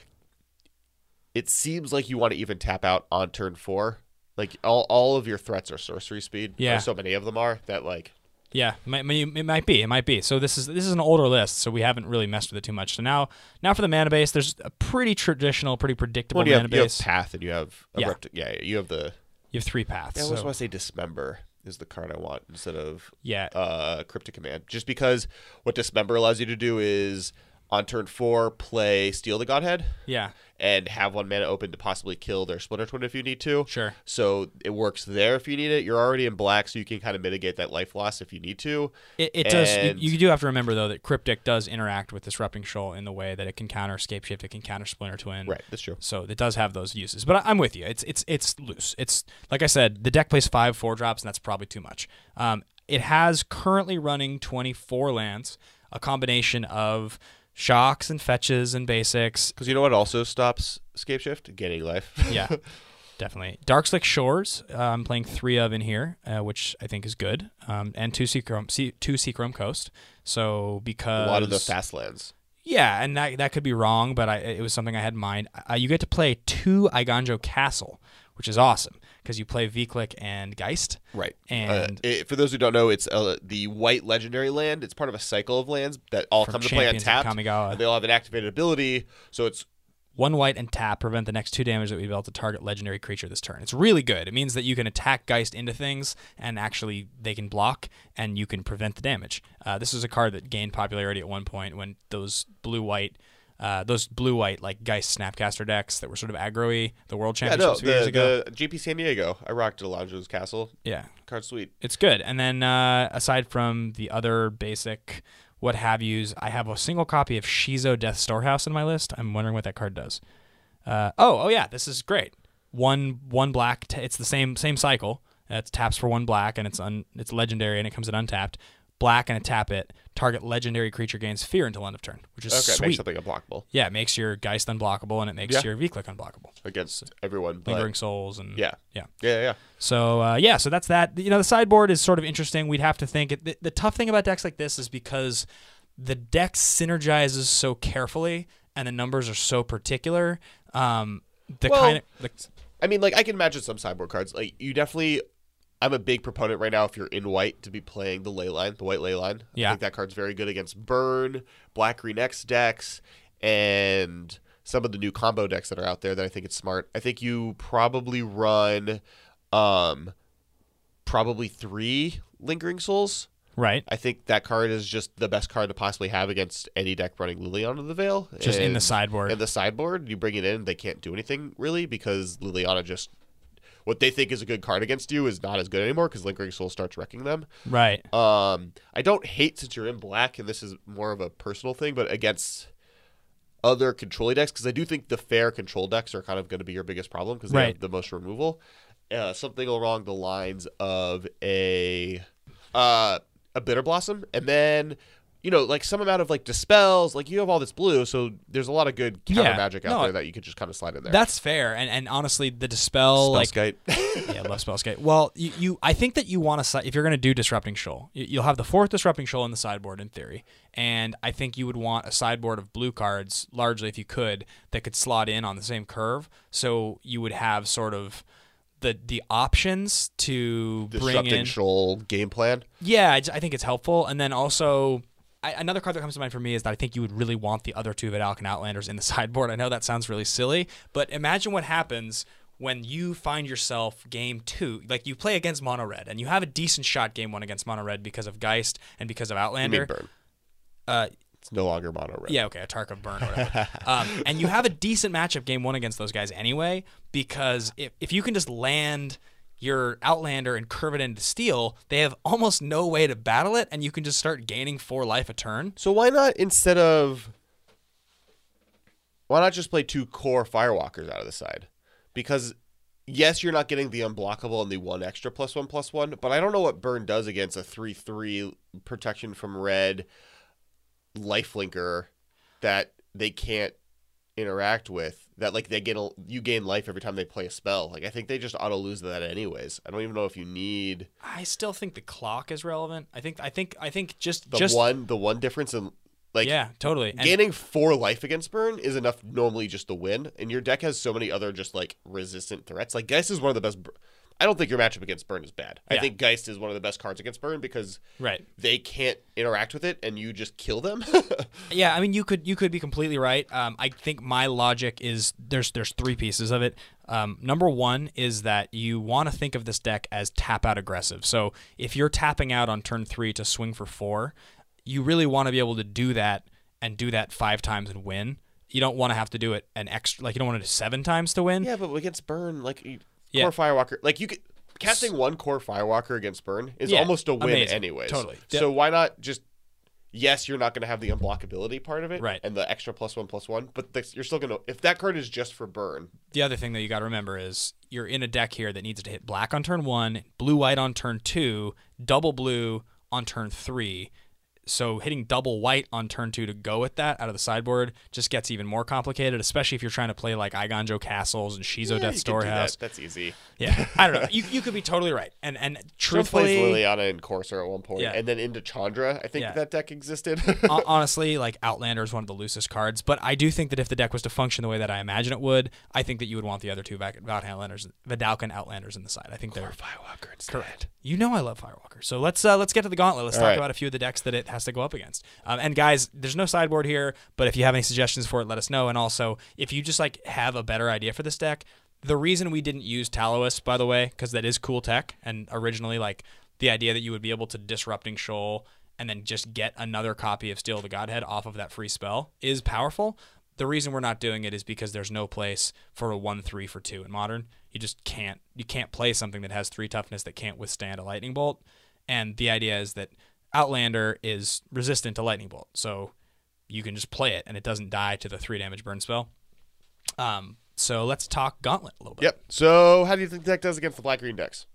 it seems like you want to even tap out on turn 4. Like all of your threats are sorcery speed. Yeah. Or so many of them are that like. Yeah, it might be. So this is an older list, so we haven't really messed with it too much. So now for the mana base, there's a pretty traditional, pretty predictable Well, you mana have base. Path and you have Yeah. you have the. You have 3 paths. Yeah, I always so- want to say Dismember is the card I want instead of yeah, Cryptic Command. Just because what Dismember allows you to do is on turn 4 play Steal the Godhead yeah, and have 1 mana open to possibly kill their Splinter Twin if you need to. sure. So it works there if you need it. You're already in black, so you can kind of mitigate that life loss if you need to. It does. And- You do have to remember though that Cryptic does interact with Disrupting Shoal in the way that it can counter Escape Shift, it can counter Splinter Twin. Right, that's true. So it does have those uses. But I'm with you. It's loose. It's like I said, the deck plays 5 4-drops, and that's probably too much. It has currently running 24 lands, a combination of shocks and fetches and basics. Because you know what also stops Escape Shift? Getting life. Yeah, definitely. Darkslick Shores, I'm playing 3 of in here, which I think is good, and 2 Seachrome Coast. So because A lot of the fast lands. yeah, and that could be wrong, but it was something I had in mind. You get to play 2 Iganjo Castle, which is awesome because you play V-Click and Geist. Right. And for those who don't know, it's the white legendary land. It's part of a cycle of lands that all From come to play Champions of untapped. Kamigawa. And they all have an activated ability. So it's 1 white and tap, prevent the next 2 damage that we dealt to target legendary creature this turn. It's really good. It means that you can attack Geist into things, and actually they can block, and you can prevent the damage. This is a card that gained popularity at one point when those blue-white like Geist Snapcaster decks that were sort of aggro-y, the World Championships a few years ago. the GP San Diego. I rocked Alonso's Castle. Yeah, Card sweet. it's good. And then aside from the other basic what have yous, I have a single copy of Shizo Death Storehouse in my list. I'm wondering what that card does. Oh yeah, this is great. One black. It's the same cycle. It taps for 1 black, and it's legendary, and it comes in untapped. Black and a tap it. Target legendary creature gains fear until end of turn, which is Okay, sweet. makes something unblockable Yeah, it makes your Geist unblockable, and it makes Yeah. your V-Click unblockable. against everyone. But Lingering Souls and yeah. yeah. Yeah. So so that's that. The sideboard is sort of interesting. We'd have to think. The tough thing about decks like this is because the deck synergizes so carefully, and the numbers are so particular. I mean, like I can imagine some sideboard cards. Like you definitely. I'm a big proponent right now if you're in white to be playing the Leyline, the white Leyline. Yeah. I think that card's very good against Burn, Black Green X decks, and some of the new combo decks that are out there that I think it's smart. I think you probably run probably 3 Lingering Souls. right. I think that card is just the best card to possibly have against any deck running Liliana the Veil. Just in the And- sideboard. In the sideboard, you bring it in, they can't do anything really because Liliana just what they think is a good card against you is not as good anymore because Lingering Soul starts wrecking them. Right. I don't hate since you're in black, and this is more of a personal thing, but against other control decks, because I do think the fair control decks are kind of going to be your biggest problem because they Right. have the most removal. Something along the lines of a Bitter Blossom, and then like some amount of like dispels. Like you have all this blue, so there's a lot of good counter Yeah. magic out there that you could just kind of slide in there. That's fair, and honestly, the dispel like Spellskite. yeah, I love Spellskite. Well, I think that you want to, if you're going to do Disrupting Shoal, you'll have the 4th Disrupting Shoal in the sideboard in theory, and I think you would want a sideboard of blue cards, largely if you could, that could slot in on the same curve, so you would have sort of the options to bring Disrupting in. Shoal game plan. Yeah, I think it's helpful, and then also. Another card that comes to mind for me is that I think you would really want the other 2 Vedalken Outlanders in the sideboard. I know that sounds really silly, but imagine what happens when you find yourself game 2, like you play against Mono Red, and you have a decent shot game 1 against Mono Red because of Geist and because of Outlander. You mean Burn. It's no longer Mono Red. Yeah, okay, a Tarkov Burn or whatever. And you have a decent matchup game 1 against those guys anyway, because if you can just land your Outlander and curve it into steel, they have almost no way to battle it, and you can just start gaining 4 life a turn. So why not just play 2 core Firewalkers out of the side? Because yes, you're not getting the unblockable and the 1 extra +1/+1, but I don't know what Burn does against a 3/3 protection from red lifelinker that they can't interact with. That like you gain life every time they play a spell. Like I think they just auto lose that anyways. I don't even know if you need. I still think the clock is relevant. I think just the one difference in like yeah, totally. And gaining 4 life against Burn is enough normally just to win, and your deck has so many other just like resistant threats. Like Geist is one of the best. I don't think your matchup against Burn is bad. I think Geist is one of the best cards against Burn because they can't interact with it and you just kill them. Yeah, I mean you could be completely right. I think my logic is there's 3 pieces of it. Number 1 is that you want to think of this deck as tap out aggressive. So if you're tapping out on turn 3 to swing for 4, you really want to be able to do that and do that 5 times and win. You don't want to have to do it an extra, like you don't want to do 7 times to win. Yeah, but against Burn, like core Firewalker, like you could casting 1 core Firewalker against Burn is almost a win anyways. Totally. So why not just? Yes, you're not going to have the unblockability part of it, right? And the extra +1/+1, but you're still going to. If that card is just for Burn, the other thing that you got to remember is you're in a deck here that needs to hit black on turn 1, blue-white on turn 2, double blue on turn 3. So hitting double white on turn 2 to go with that out of the sideboard just gets even more complicated, especially if you're trying to play like Eiganjo Castles and Shizo Death Storehouse. That's easy. Yeah, I don't know. You could be totally right. And truthfully, plays Liliana and Corsair at one point, and then into Chandra. I think that deck existed. Honestly, like Outlander is one of the loosest cards, but I do think that if the deck was to function the way that I imagine it would, I think that you would want the other 2 Vedalken Outlanders in the side. I think they're Firewalker instead. Correct. You know I love Firewalker. So let's get to the gauntlet. Let's talk about a few of the decks that it has to go up against. And guys, there's no sideboard here, but if you have any suggestions for it, let us know. And also, if you just like have a better idea for this deck, the reason we didn't use Talos, by the way, because that is cool tech, and originally like the idea that you would be able to Disrupting Shoal and then just get another copy of Steel of the Godhead off of that free spell is powerful. The reason we're not doing it is because there's no place for a 1/3 for 2 in Modern. You just can't. You can't play something that has 3 toughness that can't withstand a Lightning Bolt. And the idea is that Outlander is resistant to Lightning Bolt, so you can just play it and it doesn't die to the 3 damage burn spell. So let's talk Gauntlet a little bit. Yep. So how do you think the deck does against the black-green decks?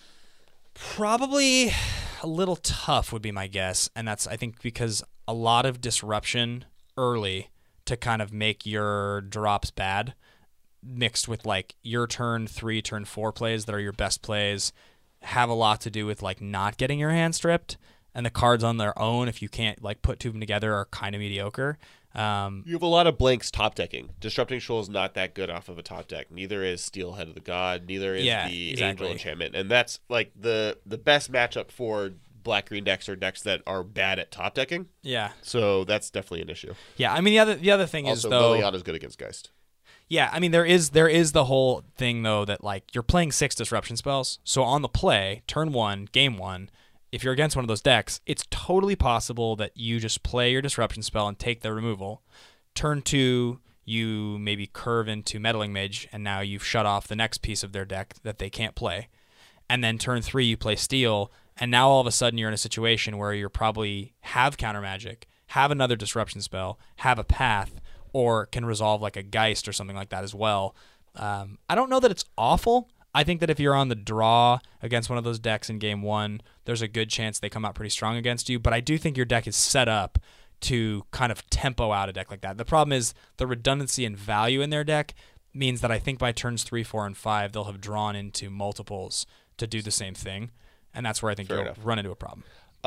Probably a little tough would be my guess, and that's I think because a lot of disruption early to kind of make your drops bad, mixed with like your turn 3, turn 4 plays that are your best plays, have a lot to do with like not getting your hand stripped, and the cards on their own, if you can't like put 2 of them together, are kind of mediocre. You have a lot of blanks top decking. Disrupting Shoal is not that good off of a top deck. Neither is Steel Head of the God. Neither is the Angel Enchantment. And that's like the best matchup for black-green decks or decks that are bad at top decking. Yeah. So that's definitely an issue. Yeah, I mean the other thing also, is though Liliana's good against Geist. Yeah, I mean there is the whole thing though that like you're playing 6 disruption spells. So on the play, turn 1, game 1, if you're against one of those decks, it's totally possible that you just play your disruption spell and take their removal. Turn 2, you maybe curve into Meddling Mage, and now you've shut off the next piece of their deck that they can't play. And then turn 3, you play Steel, and now all of a sudden you're in a situation where you're probably have counter magic, have another disruption spell, have a path, or can resolve like a Geist or something like that as well. I don't know that it's awful. I think that if you're on the draw against one of those decks in game one, there's a good chance they come out pretty strong against you. But I do think your deck is set up to kind of tempo out a deck like that. The problem is the redundancy and value in their deck means that I think by turns 3, 4, and 5, they'll have drawn into multiples to do the same thing. And that's where I think you'll run into a problem.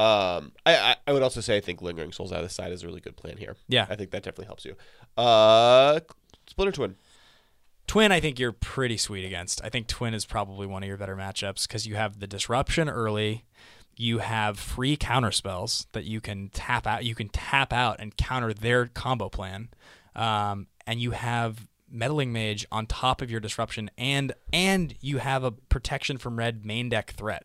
I would also say I think Lingering Souls out of the side is a really good plan here. Yeah. I think that definitely helps you. Split or Twin? Twin, I think you're pretty sweet against. I think Twin is probably one of your better matchups because you have the disruption early. You have free counter spells that you can tap out. You can tap out and counter their combo plan. And you have Meddling Mage on top of your disruption, and you have a protection from red main deck threat.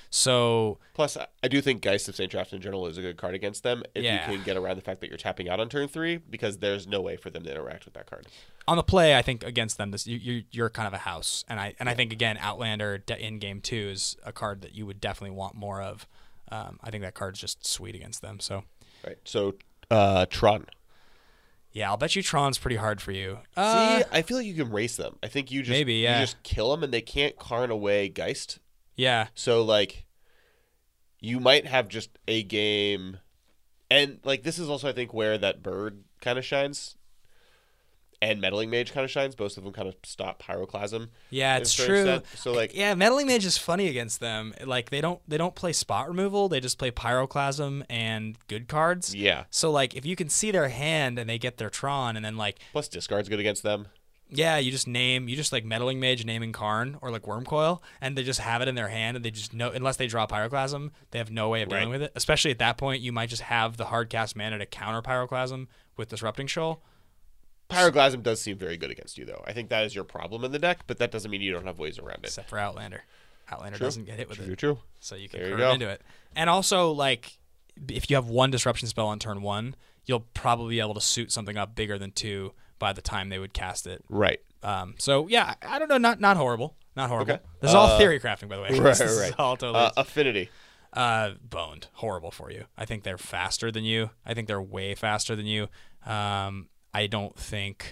So plus, I do think Geist of St. Draft in general is a good card against them if you can get around the fact that you're tapping out on turn 3, because there's no way for them to interact with that card. On the play, I think against them, you're kind of a house, and I think again Outlander in game 2 is a card that you would definitely want more of. I think that card's just sweet against them. So right. So Tron. Yeah, I'll bet you Tron's pretty hard for you. See, I feel like you can race them. I think you just you just kill them and they can't Karn away Geist. Yeah. So like, you might have just a game, and like this is also I think where that Bird kind of shines, and Meddling Mage kind of shines. Both of them kind of stop Pyroclasm. Yeah, it's true. Extent. So like, yeah, Meddling Mage is funny against them. Like they don't play spot removal. They just play Pyroclasm and good cards. Yeah. So like if you can see their hand and they get their Tron, and then like plus discard's good against them. Yeah, you just like Meddling Mage naming Karn or like Wormcoil, and they just have it in their hand, and they just know, unless they draw Pyroclasm, they have no way of dealing with it. Especially at that point, you might just have the hard cast mana to counter Pyroclasm with Disrupting Shoal. Pyroclasm does seem very good against you, though. I think that is your problem in the deck, but that doesn't mean you don't have ways around it. Except for Outlander. Outlander doesn't get hit with it. True. So you can curve into it. And also, like, if you have one Disruption spell on turn 1, you'll probably be able to suit something up bigger than 2 by the time they would cast it. Right. So yeah, I don't know, not horrible. Not horrible. Okay. This is all theory crafting, by the way. Right. All totally Affinity. Boned. Horrible for you. I think they're faster than you. I think they're way faster than you. I don't think.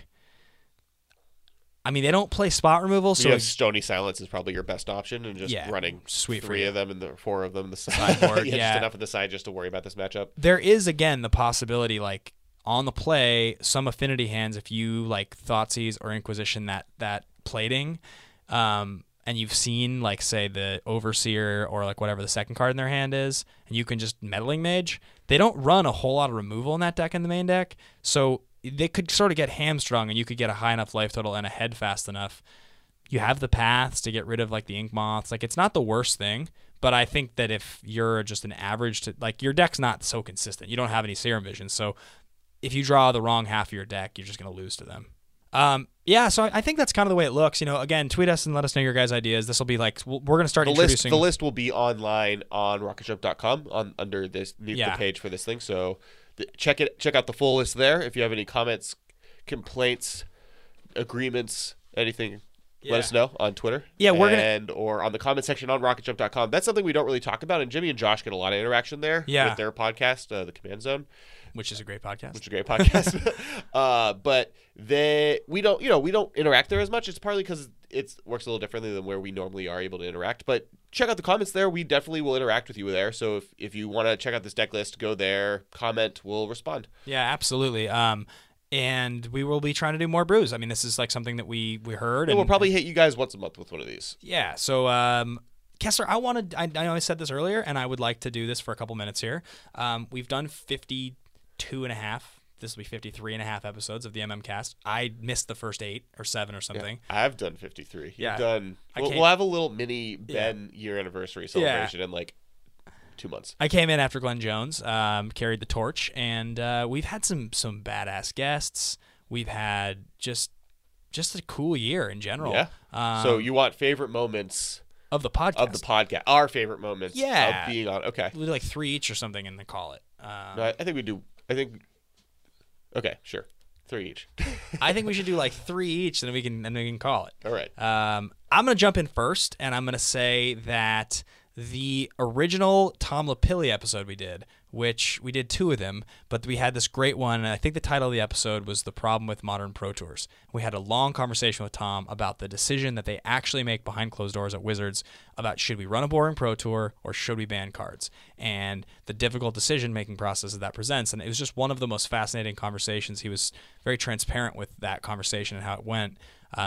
I mean, they don't play spot removal, so Stony Silence is probably your best option, and just running sweet 3 of them and 4 of them on the side. Just enough on the side just to worry about this matchup. There is again the possibility, like on the play, some affinity hands, if you like Thoughtseize or Inquisition that plating, and you've seen like say the Overseer or like whatever the second card in their hand is, and you can just Meddling Mage. They don't run a whole lot of removal in that deck in the main deck, so they could sort of get hamstrung, and you could get a high enough life total and a head fast enough. You have the paths to get rid of like the Ink Moths. Like it's not the worst thing, but I think that if you're just an average to like your deck's not so consistent. You don't have any Serum Vision, so if you draw the wrong half of your deck, you're just going to lose to them. So I think that's kind of the way it looks. Again, tweet us and let us know your guys' ideas. This will be like, we're going to start introducing... The list will be online on rocketship.com under the page for this thing. So check out the full list there. If you have any comments, complaints, agreements, anything, let us know on Twitter. Yeah, or on the comment section on rocketship.com. That's something we don't really talk about, and Jimmy and Josh get a lot of interaction there with their podcast, The Command Zone. Which is a great podcast. But we don't interact there as much. It's partly because it works a little differently than where we normally are able to interact. But check out the comments there. We definitely will interact with you there. So if you want to check out this deck list, go there, comment, we'll respond. Yeah, absolutely. And we will be trying to do more brews. I mean, this is like something that we heard. And we'll probably hit you guys once a month with one of these. Yeah. So, Kessler, I know I said this earlier, and I would like to do this for a couple minutes here. We've done 52 and a half. This will be 53 and a half episodes of the MMcast. I missed the first 8 or 7 or something. Yeah, I've done 53. Yeah. You've done. We'll have a little mini Ben year anniversary celebration in like 2 months. I came in after Glenn Jones, carried the torch, and we've had some badass guests. We've had just a cool year in general. Yeah. So you want favorite moments of the podcast? Our favorite moments. Yeah. Of being on. Okay. We'll do like 3 each or something, and then call it. No, I think we do. Okay, sure. 3 each. I think we should do like 3 each, and then we can call it. All right. I'm gonna jump in first, and I'm gonna say that the original Tom Lapilli episode we did, which we did 2 of them, but we had this great one, and I think the title of the episode was The Problem with Modern Pro Tours. We had a long conversation with Tom about the decision that they actually make behind closed doors at Wizards about should we run a boring Pro Tour or should we ban cards, and the difficult decision-making process that presents. And it was just one of the most fascinating conversations. He was very transparent with that conversation and how it went.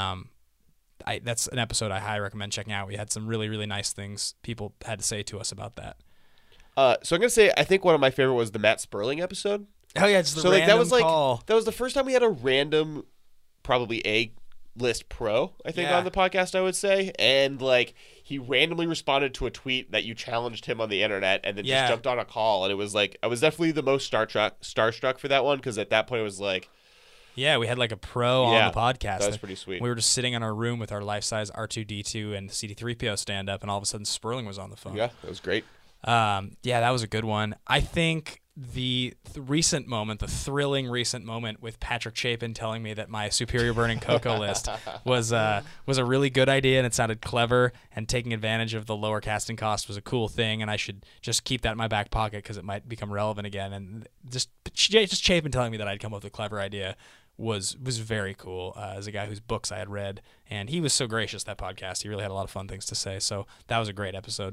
That's an episode I highly recommend checking out. We had some really, really nice things people had to say to us about that. So I'm gonna say I think one of my favorite was the Matt Sperling episode. Oh yeah, it's the random call. That was the first time we had a random, probably A-list pro, I think, on the podcast, I would say. And like he randomly responded to a tweet that you challenged him on the internet, and then just jumped on a call. And it was like I was definitely the most starstruck for that one, because at that point it was like. Yeah, we had like a pro on the podcast. That was pretty sweet. We were just sitting in our room with our life-size R2-D2 and CD3PO stand-up, and all of a sudden Sperling was on the phone. Yeah, that was great. That was a good one. I think the recent moment, the thrilling recent moment with Patrick Chapin telling me that my Superior Burning Cocoa list was a really good idea, and it sounded clever, and taking advantage of the lower casting cost was a cool thing, and I should just keep that in my back pocket because it might become relevant again. And just Chapin telling me that I'd come up with a clever idea was very cool, as a guy whose books I had read, and he was so gracious, that podcast. He really had a lot of fun things to say, so that was a great episode.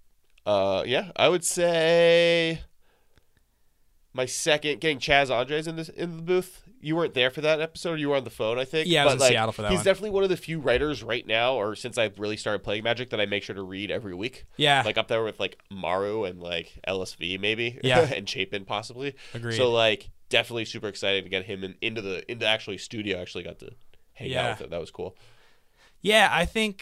I would say my second, getting Chaz Andres in the booth. You weren't there for that episode. You were on the phone, I think. Yeah, I was in Seattle for that he's one. Definitely one of the few writers right now, or since I've really started playing Magic, that I make sure to read every week. Yeah. Like up there with like Maru and like LSV maybe. Yeah. And Chapin possibly. Agreed. So like definitely super excited to get him into actually studio. I actually got to hang out with him. That was cool. Yeah, I think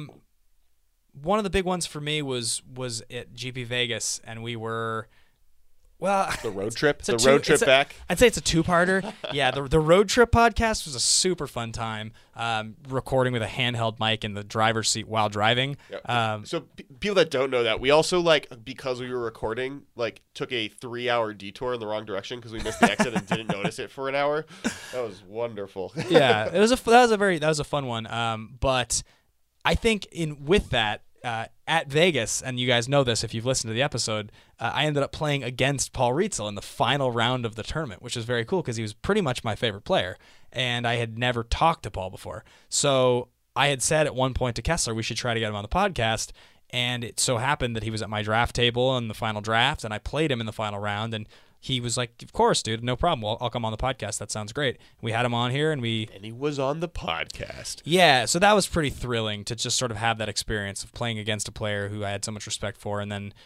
one of the big ones for me was at GP Vegas, and we were, well, the road trip, back. I'd say it's a 2-parter. Yeah, the road trip podcast was a super fun time. Recording with a handheld mic in the driver's seat while driving. Yep. So people that don't know that, we also because we were recording, took a 3-hour detour in the wrong direction because we missed the exit and didn't notice it for an hour. That was wonderful. Yeah, that was a fun one. But I think with that. At Vegas, and you guys know this if you've listened to the episode, I ended up playing against Paul Rietzel in the final round of the tournament, which was very cool because he was pretty much my favorite player, and I had never talked to Paul before. So I had said at one point to Kessler, we should try to get him on the podcast, and it so happened that he was at my draft table in the final draft, and I played him in the final round, and he was like, of course, dude, no problem. I'll come on the podcast. That sounds great. We had him on here, and he was on the podcast. Yeah, so that was pretty thrilling to just sort of have that experience of playing against a player who I had so much respect for, and then,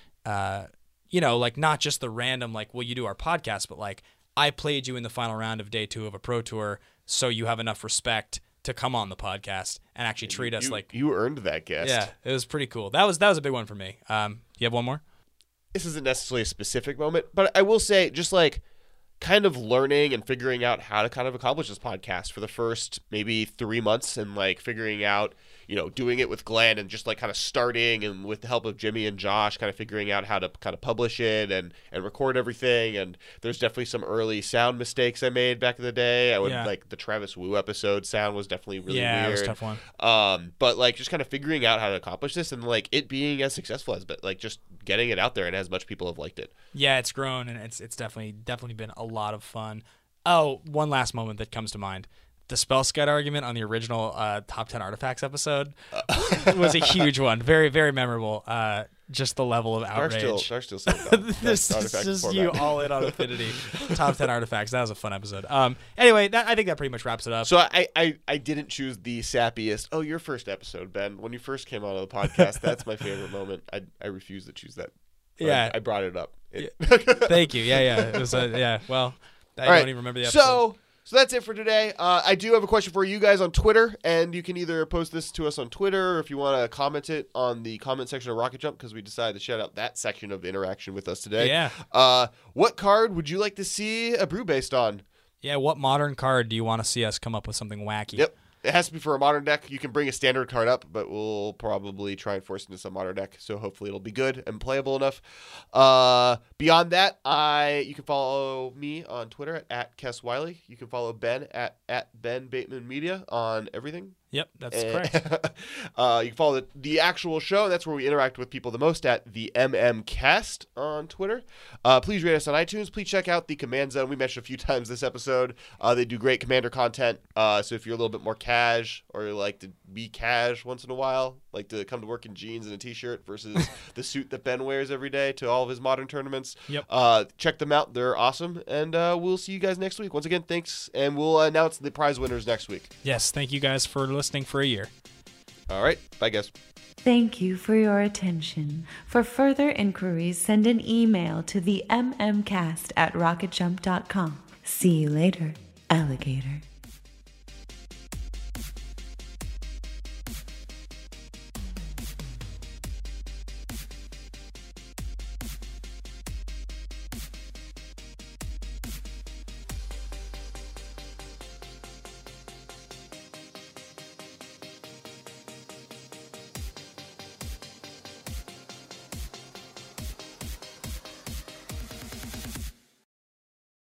not just the random, will you do our podcast, but I played you in the final round of day 2 of a pro tour, so you have enough respect to come on the podcast and actually treat us like... You earned that guest. Yeah, it was pretty cool. That was a big one for me. You have one more? This isn't necessarily a specific moment, but I will say just kind of learning and figuring out how to kind of accomplish this podcast for the first maybe 3 months, and figuring out, doing it with Glenn and just kind of starting, and with the help of Jimmy and Josh, kind of figuring out how to kind of publish it and record everything. And there's definitely some early sound mistakes I made back in the day. I would the Travis Wu episode sound was definitely really weird. Yeah, it was a tough one. But just kind of figuring out how to accomplish this, and it being as successful as, but just getting it out there, and as much people have liked it. Yeah, it's grown, and it's definitely been a lot of fun. Oh, one last moment that comes to mind. The Spell Scout argument on the original Top 10 Artifacts episode was a huge one. Very, very memorable. Just the level of outrage. They're still saying that. This is just you all in on Affinity. Top 10 Artifacts. That was a fun episode. Anyway, I think that pretty much wraps it up. So I didn't choose the sappiest. Oh, your first episode, Ben. When you first came on the podcast, that's my favorite moment. I refuse to choose that. Yeah. I brought it up. Thank you. Yeah. It was well, I don't even remember the episode. So that's it for today. I do have a question for you guys on Twitter, and you can either post this to us on Twitter, or if you want to comment it on the comment section of Rocket Jump, because we decided to shout out that section of interaction with us today. Yeah. What card would you like to see a brew based on? Yeah, what modern card do you want to see us come up with something wacky? Yep. It has to be for a modern deck. You can bring a standard card up, but we'll probably try and force it into some modern deck, so hopefully it'll be good and playable enough. Beyond that, you can follow me on Twitter at Kess Wiley. You can follow Ben at Ben Bateman Media on everything. Yep, that's correct. You can follow the actual show. That's where we interact with people the most at the MMCast on Twitter. Please rate us on iTunes. Please check out the Command Zone. We mentioned a few times this episode. They do great Commander content. So if you're a little bit more cash or you like to be cash once in a while, like to come to work in jeans and a t-shirt versus the suit that Ben wears every day to all of his modern tournaments, check them out. They're awesome. And we'll see you guys next week. Once again, thanks. And we'll announce the prize winners next week. Yes, thank you guys for listening for a year. All right. Bye, guys. Thank you for your attention. For further inquiries, send an email to the mmcast@rocketjump.com. See you later, alligator.